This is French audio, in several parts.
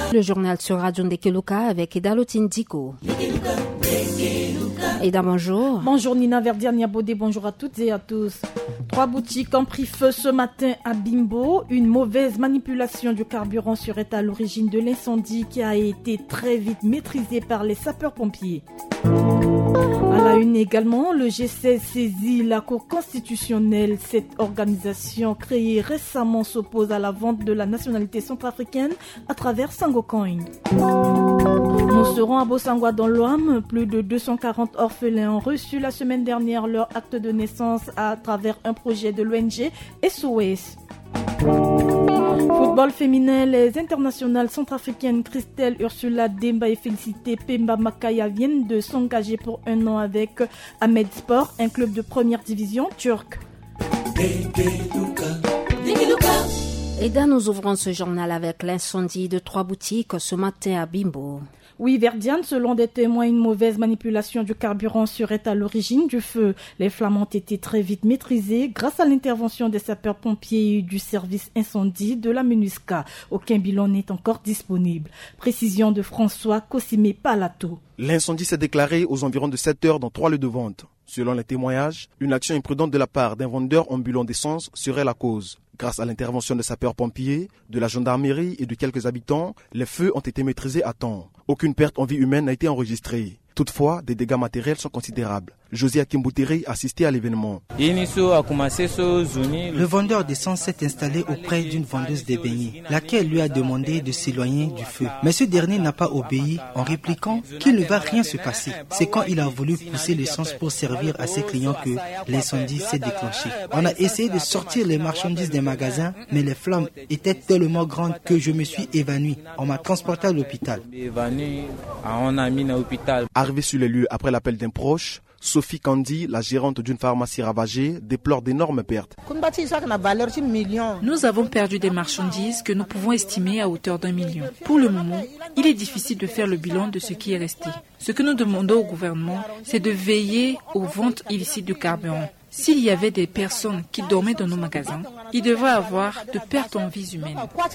Le journal sur Radio Ndekeluka avec Edalotine Diko. Eda, bonjour. Bonjour Nina Verdiane Bodé, bonjour à toutes et à tous. 3 boutiques ont pris feu ce matin à Bimbo. Une mauvaise manipulation du carburant serait à l'origine de l'incendie qui a été très vite maîtrisé par les sapeurs-pompiers. À la une également, le G16 saisit la Cour constitutionnelle. Cette organisation créée récemment s'oppose à la vente de la nationalité centrafricaine à travers Sangocoin. Nous serons à Bosangwa dans l'Ouam. Plus de 240 orphelins ont reçu la semaine dernière leur acte de naissance à travers un projet de l'ONG SOS. Football féminin, les internationales centrafricaines Christelle Ursula Demba et Félicité Pemba Makaya viennent de s'engager pour 1 an avec Ahmed Sport, un club de première division turque. Eda, nous ouvrons ce journal avec l'incendie de 3 boutiques ce matin à Bimbo. Oui, Verdiane, selon des témoins, une mauvaise manipulation du carburant serait à l'origine du feu. Les flammes ont été très vite maîtrisées grâce à l'intervention des sapeurs-pompiers et du service incendie de la MINUSCA. Aucun bilan n'est encore disponible. Précision de François Kossimé Palato. L'incendie s'est déclaré aux environs de 7 heures dans 3 lieux de vente. Selon les témoignages, une action imprudente de la part d'un vendeur ambulant d'essence serait la cause. Grâce à l'intervention des sapeurs-pompiers, de la gendarmerie et de quelques habitants, les feux ont été maîtrisés à temps. Aucune perte en vie humaine n'a été enregistrée. Toutefois, des dégâts matériels sont considérables. José Akimboutéry assistait à l'événement. Le vendeur d'essence s'est installé auprès d'une vendeuse de beignets, laquelle lui a demandé de s'éloigner du feu. Mais ce dernier n'a pas obéi en répliquant qu'il ne va rien se passer. C'est quand il a voulu pousser l'essence pour servir à ses clients que l'incendie s'est déclenché. On a essayé de sortir les marchandises des magasins, mais les flammes étaient tellement grandes que je me suis évanoui. On m'a transporté à l'hôpital. Arrivée sur les lieux après l'appel d'un proche, Sophie Kandi, la gérante d'une pharmacie ravagée, déplore d'énormes pertes. Nous avons perdu des marchandises que nous pouvons estimer à hauteur d'1 million. Pour le moment, il est difficile de faire le bilan de ce qui est resté. Ce que nous demandons au gouvernement, c'est de veiller aux ventes illicites du carburant. S'il y avait des personnes qui dormaient dans nos magasins, il devrait y avoir de pertes en vies humaines.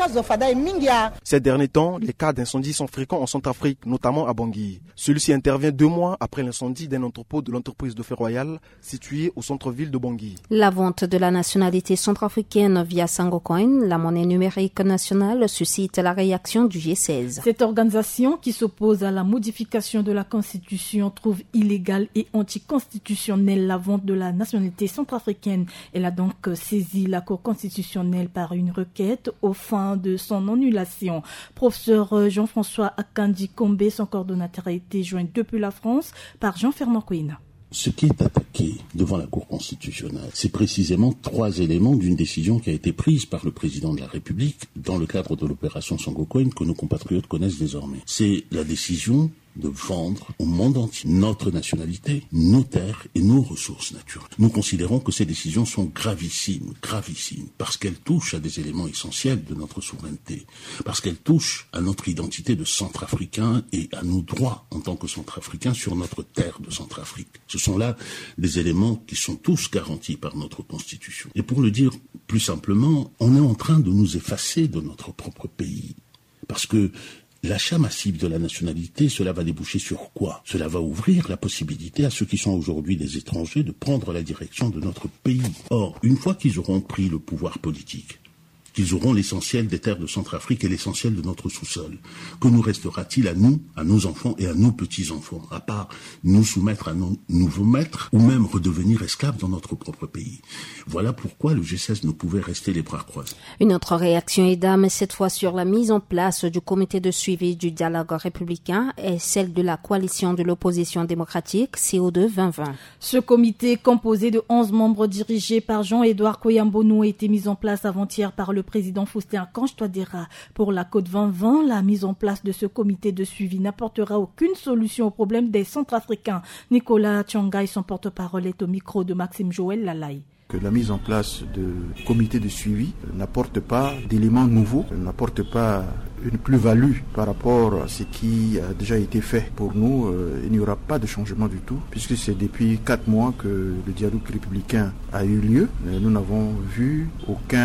Ces derniers temps, les cas d'incendie sont fréquents en Centrafrique, notamment à Bangui. Celui-ci intervient 2 mois après l'incendie d'un entrepôt de l'entreprise de Feu Royal situé au centre-ville de Bangui. La vente de la nationalité centrafricaine via Sangocoin, la monnaie numérique nationale, suscite la réaction du G16. Cette organisation qui s'oppose à la modification de la Constitution trouve illégale et anticonstitutionnelle la vente de la nationalité centrafricaine. Elle a donc saisi la Cour constitutionnelle par une requête aux fins de son annulation. Professeur Jean-François Akandi Kombe, son coordonnateur, a été joint depuis la France par Jean-Fernand Kouina. Ce qui est attaqué devant la Cour constitutionnelle, c'est précisément 3 éléments d'une décision qui a été prise par le président de la République dans le cadre de l'opération Sangocoin que nos compatriotes connaissent désormais. C'est la décision de vendre au monde entier notre nationalité, nos terres et nos ressources naturelles. Nous considérons que ces décisions sont gravissimes, parce qu'elles touchent à des éléments essentiels de notre souveraineté, parce qu'elles touchent à notre identité de Centrafricain et à nos droits en tant que Centrafricains sur notre terre de Centrafrique. Ce sont là des éléments qui sont tous garantis par notre Constitution. Et pour le dire plus simplement, on est en train de nous effacer de notre propre pays, parce que l'achat massif de la nationalité, cela va déboucher sur quoi? Cela va ouvrir la possibilité à ceux qui sont aujourd'hui des étrangers de prendre la direction de notre pays. Or, une fois qu'ils auront pris le pouvoir politique, qu'ils auront l'essentiel des terres de Centrafrique et l'essentiel de notre sous-sol, que nous restera-t-il à nous, à nos enfants et à nos petits-enfants, à part nous soumettre à nos nouveaux maîtres ou même redevenir esclaves dans notre propre pays? Voilà pourquoi le G16 ne pouvait rester les bras croisés. Une autre réaction Eda, mais cette fois sur la mise en place du comité de suivi du dialogue républicain est celle de la coalition de l'opposition démocratique CO2 2020. Ce comité, composé de 11 membres dirigés par Jean-Édouard Koyambonou, a été mis en place avant-hier par le président Faustin Archange Touadéra. Pour la Côte 2020, la mise en place de ce comité de suivi n'apportera aucune solution au problème des Centrafricains. Nicolas Tchangay, son porte-parole, est au micro de Maxime Joël Lalaye. Que la mise en place de comités de suivi n'apporte pas d'éléments nouveaux, n'apporte pas une plus-value par rapport à ce qui a déjà été fait. Pour nous, il n'y aura pas de changement du tout, puisque c'est depuis 4 mois que le dialogue républicain a eu lieu. Nous n'avons vu aucun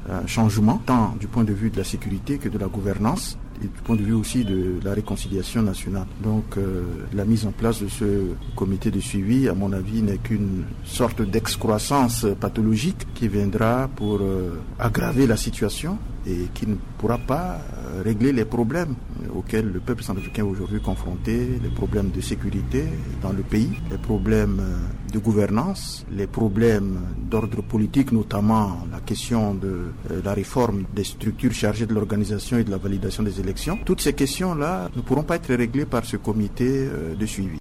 un changement, tant du point de vue de la sécurité que de la gouvernance, et du point de vue aussi de la réconciliation nationale. Donc la mise en place de ce comité de suivi, à mon avis, n'est qu'une sorte d'excroissance pathologique qui viendra pour aggraver la situation et qui ne pourra pas régler les problèmes auxquels le peuple centrafricain est aujourd'hui confronté, les problèmes de sécurité dans le pays, les problèmes de gouvernance, les problèmes d'ordre politique, notamment la question de la réforme des structures chargées de l'organisation et de la validation des élections. Toutes ces questions-là ne pourront pas être réglées par ce comité de suivi.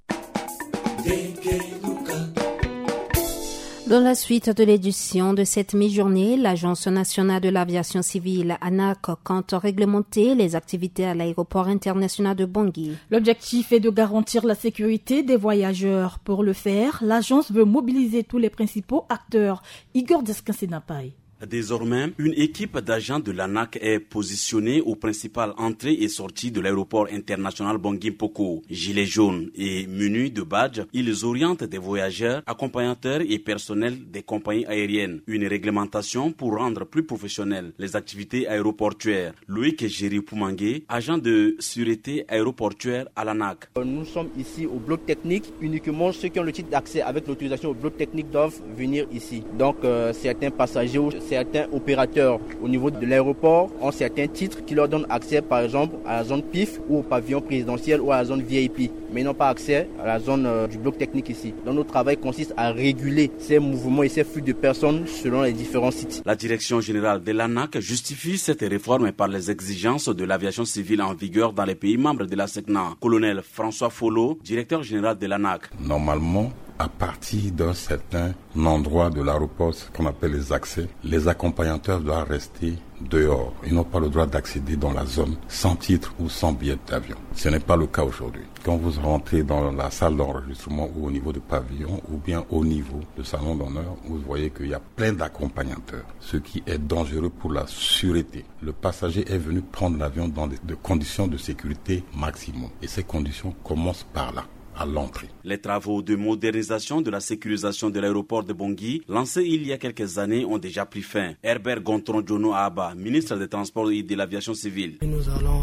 Dans la suite de l'édition de cette mi-journée, l'Agence nationale de l'aviation civile, ANAC, compte réglementer les activités à l'aéroport international de Bangui. L'objectif est de garantir la sécurité des voyageurs. Pour le faire, l'agence veut mobiliser tous les principaux acteurs. Igor Descansenapai. Désormais, une équipe d'agents de l'ANAC est positionnée aux principales entrées et sorties de l'aéroport international Bangui-Mpoko. Gilets jaunes et munis de badges, ils orientent des voyageurs, accompagnateurs et personnels des compagnies aériennes. Une réglementation pour rendre plus professionnelles les activités aéroportuaires. Loïc Géry-Poumangué, agent de sûreté aéroportuaire à l'ANAC. Nous sommes ici au bloc technique. Uniquement ceux qui ont le titre d'accès avec l'autorisation au bloc technique doivent venir ici. Donc certains passagers, certains opérateurs au niveau de l'aéroport ont certains titres qui leur donnent accès par exemple à la zone PIF ou au pavillon présidentiel ou à la zone VIP, mais ils n'ont pas accès à la zone du bloc technique ici. Donc notre travail consiste à réguler ces mouvements et ces flux de personnes selon les différents sites. La direction générale de l'ANAC justifie cette réforme par les exigences de l'aviation civile en vigueur dans les pays membres de la SECNA. Colonel François Follo, directeur général de l'ANAC. Normalement, à partir d'un certain endroit de l'aéroport, ce qu'on appelle les accès, les accompagnateurs doivent rester dehors. Ils n'ont pas le droit d'accéder dans la zone sans titre ou sans billet d'avion. Ce n'est pas le cas aujourd'hui. Quand vous rentrez dans la salle d'enregistrement ou au niveau du pavillon ou bien au niveau du salon d'honneur, vous voyez qu'il y a plein d'accompagnateurs, ce qui est dangereux pour la sûreté. Le passager est venu prendre l'avion dans des conditions de sécurité maximum et ces conditions commencent par là. À l'entrée. Les travaux de modernisation de la sécurisation de l'aéroport de Bangui, lancés il y a quelques années, ont déjà pris fin. Herbert Gontron-Djono Aba, ministre des Transports et de l'Aviation civile. Nous allons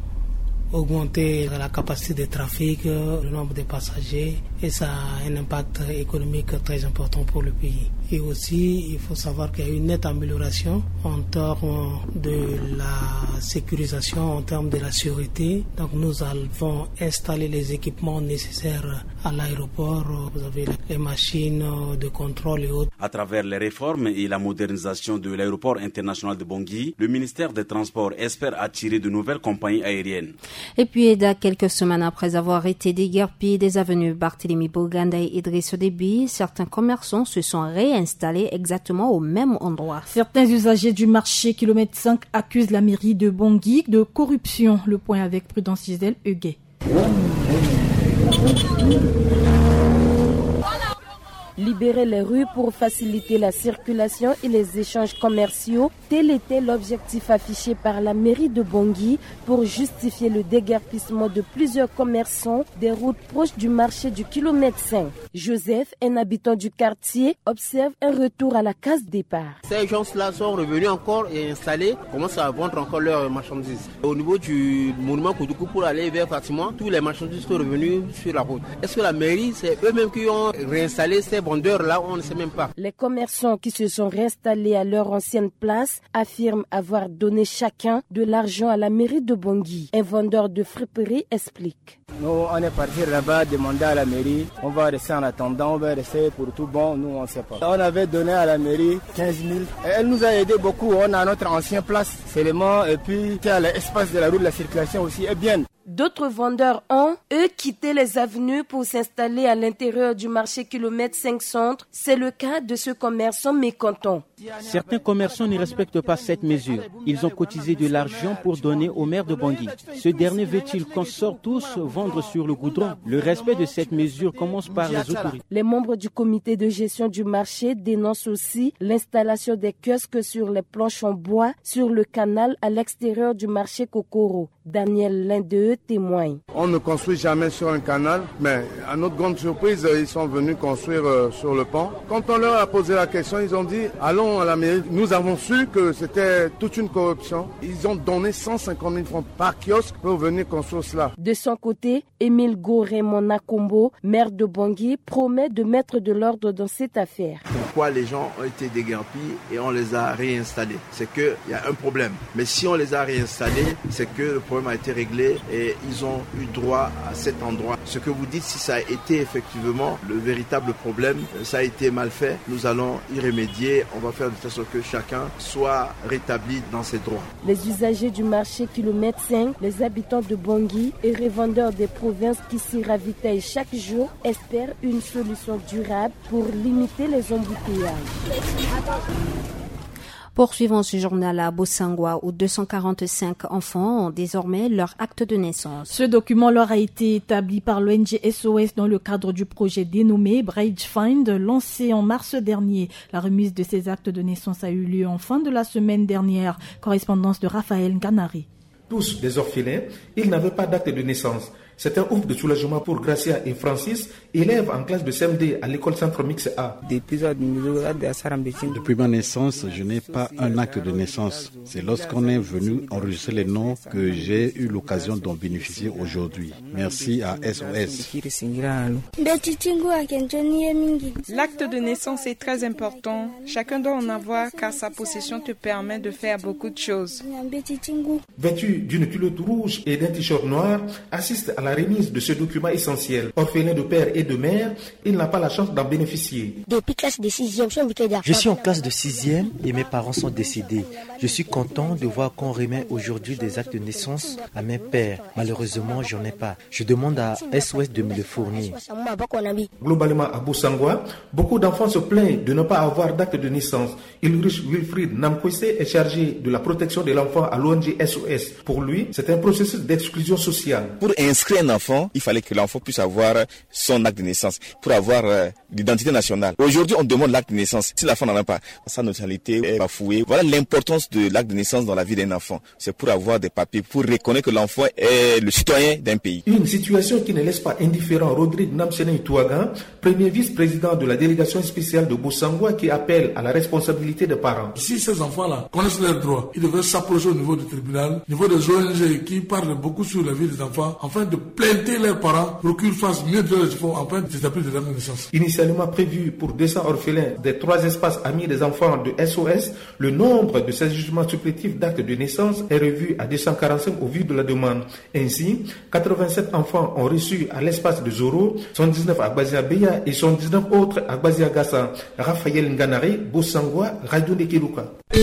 augmenter la capacité de trafic, le nombre de passagers, et ça a un impact économique très important pour le pays. Et aussi, il faut savoir qu'il y a une nette amélioration en termes de la sécurisation, en termes de la sécurité. Donc nous allons installer les équipements nécessaires à l'aéroport. Vous avez les machines de contrôle et autres. À travers les réformes et la modernisation de l'aéroport international de Bangui, le ministère des Transports espère attirer de nouvelles compagnies aériennes. Et puis, quelques semaines après avoir été déguerpis des avenues Barthélemy Boganda et Idriss Déby, certains commerçants se sont réinstallés exactement au même endroit. Certains usagers du marché kilomètre 5 accusent la mairie de Bangui de corruption. Le point avec Prudence Gisèle Huguet. Libérer les rues pour faciliter la circulation et les échanges commerciaux, tel était l'objectif affiché par la mairie de Bangui pour justifier le déguerpissement de plusieurs commerçants des routes proches du marché du kilomètre 5. Joseph, un habitant du quartier, observe un retour à la case départ. Ces gens-là sont revenus encore et installés, commencent à vendre encore leurs marchandises. Au niveau du monument Koudoukou pour aller vers Fatima, tous les marchandises sont revenus sur la route. Est-ce que la mairie, c'est eux-mêmes qui ont réinstallé ces vendeurs là, on ne sait même pas. Les commerçants qui se sont réinstallés à leur ancienne place affirment avoir donné chacun de l'argent à la mairie de Bangui. Un vendeur de friperie explique. Nous, on est parti là-bas demander à la mairie, on va rester en attendant, on va rester pour tout bon, nous on ne sait pas. On avait donné à la mairie 15 000. Et elle nous a aidé beaucoup, on a notre ancienne place seulement, et puis l'espace de la route, la circulation aussi est bien. D'autres vendeurs ont, eux, quitté les avenues pour s'installer à l'intérieur du marché kilomètre 5 centre. C'est le cas de ce commerçant mécontent. Certains commerçants ne respectent pas cette mesure. Ils ont cotisé de l'argent pour donner au maire de Bangui. Ce dernier veut-il qu'on sorte tous vendre sur le goudron? Le respect de cette mesure commence par les autorités. Les membres du comité de gestion du marché dénoncent aussi l'installation des kiosques sur les planches en bois sur le canal à l'extérieur du marché Kokoro. Daniel, l'un d'eux, témoigne. On ne construit jamais sur un canal, mais à notre grande surprise, ils sont venus construire sur le pont. Quand on leur a posé la question, ils ont dit « Allons à la mairie ». Nous avons su que c'était toute une corruption. Ils ont donné 150 000 francs par kiosque pour venir construire cela. De son côté, Émile Go-Raymond Nakombo, maire de Bangui, promet de mettre de l'ordre dans cette affaire. Pourquoi les gens ont été déguerpis et on les a réinstallés? C'est qu'il y a un problème. Mais si on les a réinstallés, c'est que le problème a été réglé et ils ont eu droit à cet endroit. Ce que vous dites, si ça a été effectivement le véritable problème, ça a été mal fait, nous allons y remédier. On va faire de telle sorte que chacun soit rétabli dans ses droits. Les usagers du marché kilomètre 5, les habitants de Bangui et revendeurs des provinces qui s'y ravitaillent chaque jour espèrent une solution durable pour limiter les embouteillages. Poursuivons ce journal à Bossangoa où 245 enfants ont désormais leur acte de naissance. Ce document leur a été établi par l'ONG SOS dans le cadre du projet dénommé Bridge Find, lancé en mars dernier. La remise de ces actes de naissance a eu lieu en fin de la semaine dernière. Correspondance de Raphaël Ganari. Tous des orphelins, ils n'avaient pas d'acte de naissance. C'est un ouf de soulagement pour Gracia et Francis, élèves en classe de CM2 à l'école Centre Mix A. Depuis ma naissance, je n'ai pas un acte de naissance. C'est lorsqu'on est venu enregistrer les noms que j'ai eu l'occasion d'en bénéficier aujourd'hui. Merci à SOS. L'acte de naissance est très important. Chacun doit en avoir car sa possession te permet de faire beaucoup de choses. Vêtu d'une culotte rouge et d'un t-shirt noir, assiste à la remise de ce document essentiel. Orphelin de père et de mère, il n'a pas la chance d'en bénéficier. Depuis classe de 6e, je suis en classe de 6e et mes parents sont décédés. Je suis content de voir qu'on remet aujourd'hui des actes de naissance à mes pères. Malheureusement, j'en ai pas. Je demande à SOS de me le fournir. Globalement, à Bossangoa, beaucoup d'enfants se plaignent de ne pas avoir d'acte de naissance. Ulrich Wilfried Namkwese est chargé de la protection de l'enfant à l'ONG SOS. Pour lui, c'est un processus d'exclusion sociale. Pour inscrire un enfant, il fallait que l'enfant puisse avoir son acte de naissance, pour avoir l'identité nationale. Aujourd'hui, on demande l'acte de naissance. Si l'enfant n'en a pas, sa nationalité est bafouée. Voilà l'importance de l'acte de naissance dans la vie d'un enfant. C'est pour avoir des papiers, pour reconnaître que l'enfant est le citoyen d'un pays. Une situation qui ne laisse pas indifférent Rodrigue Namsene Touagan, premier vice-président de la délégation spéciale de Bossangoa, qui appelle à la responsabilité des parents. Si ces enfants-là connaissent leurs droits, ils devraient s'approcher au niveau du tribunal, au niveau des ONG qui parlent beaucoup sur la vie des enfants, afin de plainter leurs parents pour qu'ils fassent mieux de leurs efforts afin d'établir des actes de naissance. Initialement prévu pour 200 orphelins des 3 espaces amis des enfants de SOS, le nombre de ces jugements supplétifs d'actes de naissance est revu à 245 au vu de la demande. Ainsi, 87 enfants ont reçu à l'espace de Zoro, 119 à Gbazia Beya et 119 autres à Gbazia Gassa. Raphaël Nganari, Bossangoa, Radio Nekeluka.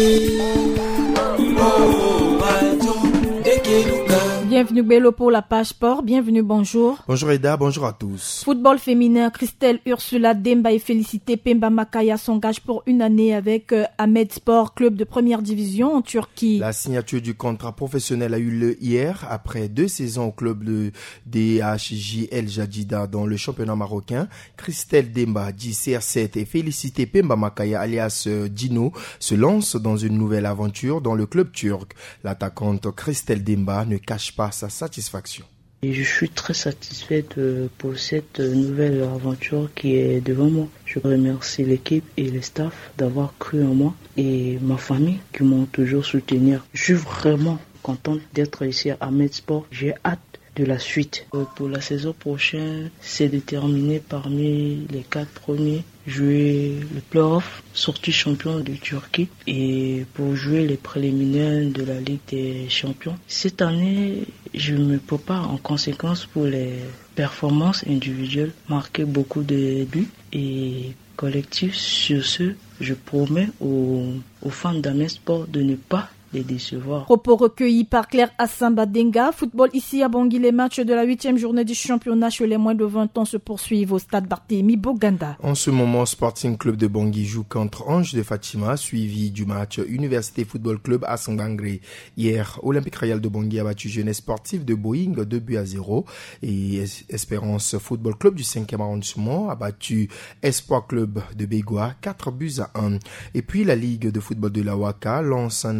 Bienvenue Bello pour la page sport. Bienvenue, bonjour. Bonjour Eda, bonjour à tous. Football féminin, Christelle Ursula Demba et Félicité Pemba Makaya s'engagent pour une année avec Ahmed Sport, club de première division en Turquie. La signature du contrat professionnel a eu lieu hier après 2 saisons au club de DHJL Jadida dans le championnat marocain. Christelle Demba, dit CR7 et Félicité Pemba Makaya alias Dino se lancent dans une nouvelle aventure dans le club turc. L'attaquante Christelle Demba ne cache pas sa satisfaction. Et je suis très satisfait pour cette nouvelle aventure qui est devant moi. Je remercie l'équipe et le staff d'avoir cru en moi et ma famille qui m'ont toujours soutenu. Je suis vraiment content d'être ici à Ahmed Sport. J'ai hâte de la suite. Pour la saison prochaine, c'est déterminé parmi les 4 premiers. Jouer le play-off, sortie champion de Turquie et pour jouer les préliminaires de la Ligue des Champions. Cette année, je me prépare en conséquence pour les performances individuelles, marquer beaucoup de buts et collectifs. Sur ce, je promets aux fans d'Ahmed Sport de ne pas les décevoir. Propos recueillis par Claire Assamba Denga. Football ici à Bangui, les matchs de la 8e journée du championnat chez les moins de 20 ans se poursuivent au stade Barthélemy Boganda. En ce moment, Sporting Club de Bangui joue contre Ange de Fatima, suivi du match Université Football Club à Sangangré. Hier, Olympique Royal de Bangui a battu Jeunesse Sportive de Boeing 2-0 et Espérance Football Club du 5e arrondissement a battu Espoir Club de Bégoua 4-1. Et puis la Ligue de football de la Waka lance un appel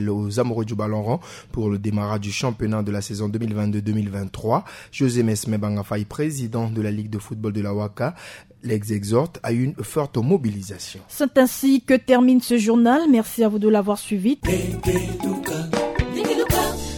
appel aux amoureux du ballon rond pour le démarrage du championnat de la saison 2022-2023. José Mesme Bangafaï, président de la Ligue de football de la Ouaka, les exhorte à une forte mobilisation. C'est ainsi que termine ce journal. Merci à vous de l'avoir suivi.